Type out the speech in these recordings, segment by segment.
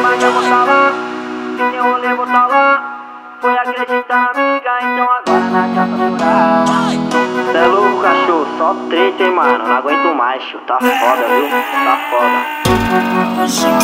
mais eu vou tá lá, se tem rolê vou tá lá. Foi acreditar na amiga, então agora não adianta chorar. Cê é louco, cachorro, só treta, hein, mano. Não aguento mais, tio. Tá foda, viu? Tá foda.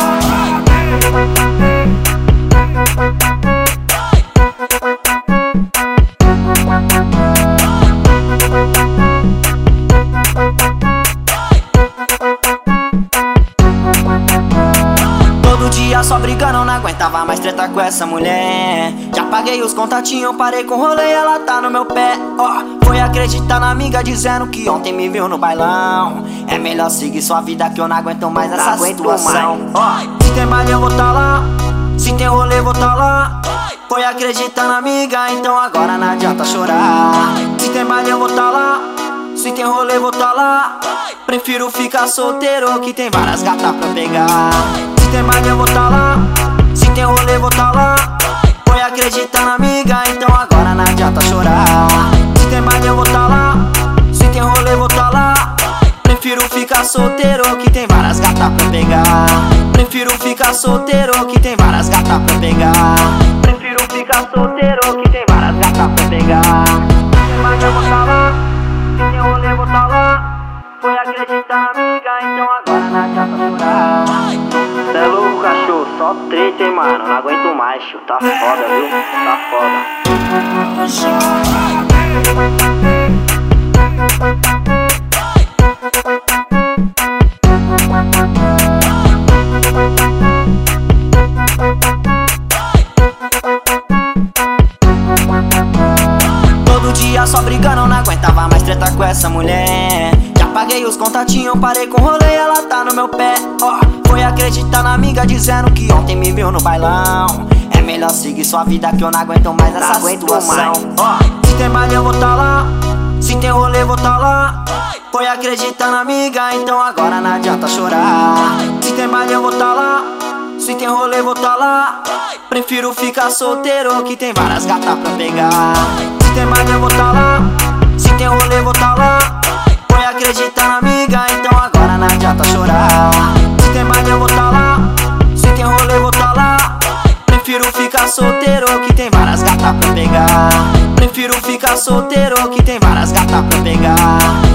Todo dia só brigando, não aguentava mais treta com essa mulher. Já paguei os contatinhos, parei com o rolê, ela tá no meu pé. Foi acreditar na amiga dizendo que ontem me viu no bailão. É melhor seguir sua vida que eu não aguento mais essa situação. Se tem baile eu vou tá lá, se tem rolê vou tá lá. Foi acreditar na amiga, então agora não adianta chorar. Se tem baile eu vou tá lá, se tem rolê vou tá lá. Prefiro ficar solteiro que tem várias gatas pra pegar. Se tem baile eu vou tá lá, se tem rolê vou tá lá. Foi acreditar na amiga, então agora não adianta chorar. Se tem baile eu vou tá lá, se tem rolê vou tá lá. Prefiro ficar solteiro que tem várias gatas pra pegar. Prefiro ficar solteiro que tem várias gatas pra pegar. Prefiro ficar solteiro que tem várias gatas pra pegar. Se tem baile eu vou tá lá, se tem rolê vou tá lá. Foi acreditar na amiga, então agora não adianta chorar. Cê é louco, cachorro, só treta, hein, mano. Não aguento mais, tio. Tá foda, viu? Tá foda. Todo dia só brigando, não aguentava mais treta com essa mulher. Já paguei os contatinhos, parei com o rolê, ela tá no meu pé. Foi acreditar na amiga dizendo que ontem me viu no bailão. É melhor seguir sua vida que eu não aguento mais essa situação. Se tem baile eu vou tá lá, se tem rolê vou tá lá. Foi acreditar na amiga, então agora não adianta chorar. Se tem baile eu vou tá lá, se tem rolê vou tá lá. Prefiro ficar solteiro que tem várias gatas pra pegar. Se tem baile eu vou tá lá, se tem rolê vou tá lá. Foi acreditar na amiga, então agora não adianta chorar. Se tem baile eu vou tá lá, se tem rolê vou tá lá. Prefiro ficar solteiro que tem várias gatas pra pegar. Prefiro ficar solteiro que tem várias gatas pra pegar.